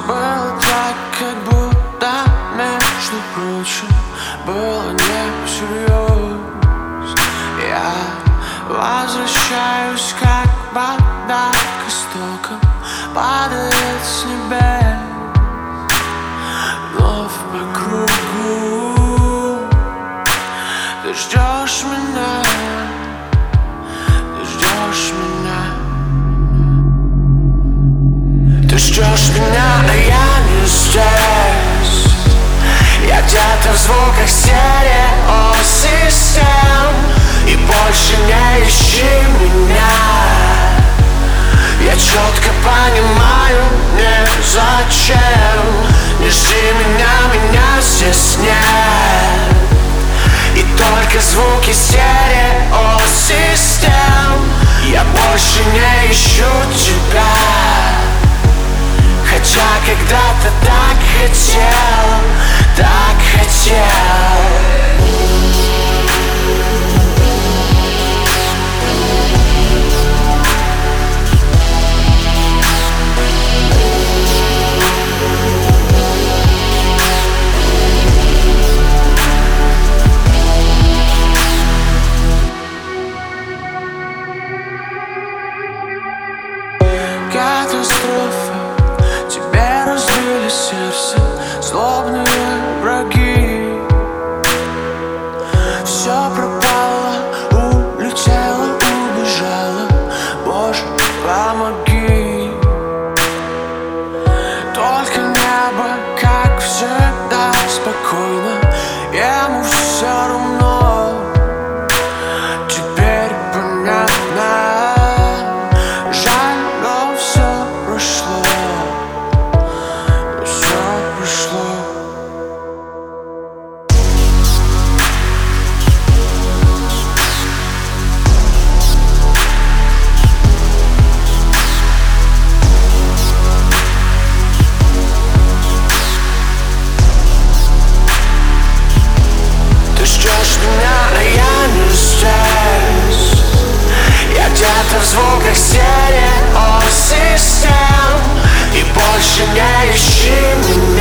было так, как будто, между прочим, было не всерьез. Я возвращаюсь, как вода к истокам, падает с небес, вновь по кругу. Ты ждешь меня, ты ждешь меня. Ты ждешь меня, а я не здесь. Я где-то в звуках стереосистем, и больше не ищи меня. Я четко понимаю, не зачем. Не жди меня, меня здесь нет. И только звуки стереосистем. Я больше не ищу тебя, хотя когда-то так хотел, так хотел. Катастрофа, тебе разбили сердце злобные враги. Все пропало, улетело, убежало. Боже, помоги. Только небо, как всегда, спокойно. Ему все равно. Теперь понятно. Жаль, но все прошло. Все прошло. Ты ждешь меня, а я не здесь. Я где-то в звуках стереосистем, и больше не ищи меня.